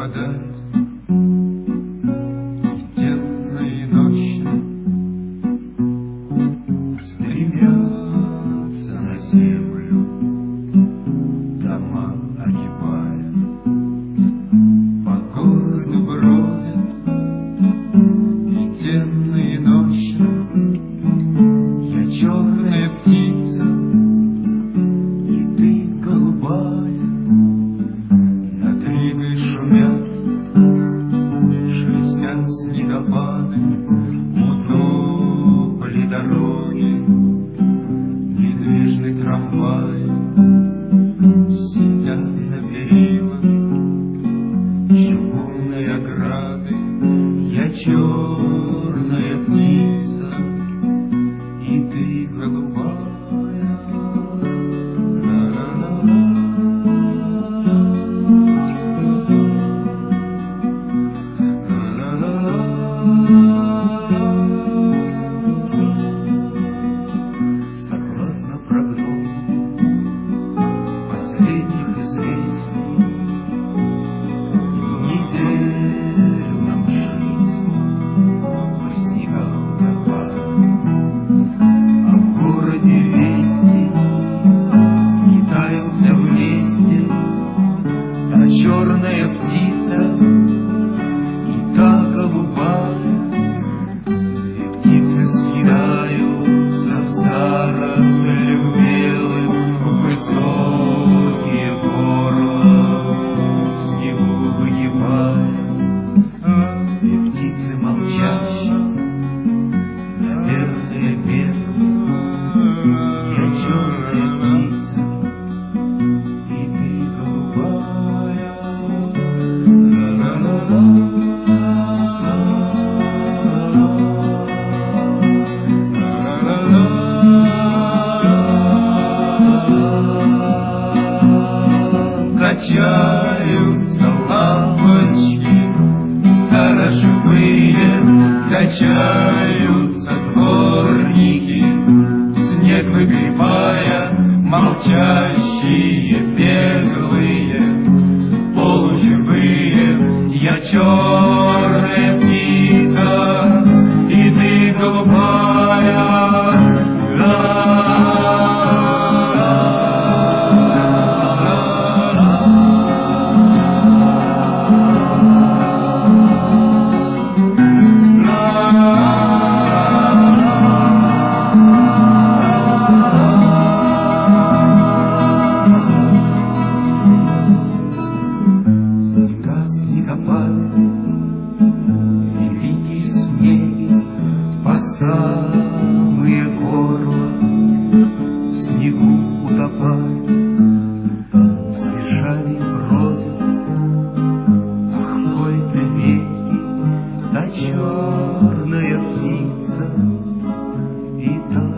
пропадает, и денно, и ночно стремятся на землю дома огибая. По городу бродят и денно, и ночно. Я черная птица, и ты голубая. Над Ригой шумят, шелестят снегопады, утопли дороги, недвижный трамвай. Сидят на перилах чугунной ограды. Я черная птица, и ты голубая. Согласно прогнозу последних известий, неделю нам жить по снегам пропадать. А в городе вести скитаются вместе та черная птица и та голубая. Две птицы съедаются в зарослях белых, в высокие горла в снегу выгибая. Две птицы молчащие, наверное, бегают. Я черная птица, и ты голубая. Качаются лампочки сторожевые, качаются дворники, снег выгребая, молчащие, беглые, полуживые. Я черная птица, и ты голубая. Великие снеги по самые горла в снегу утопают, смешали бродят по какой-то реке та черная птица и та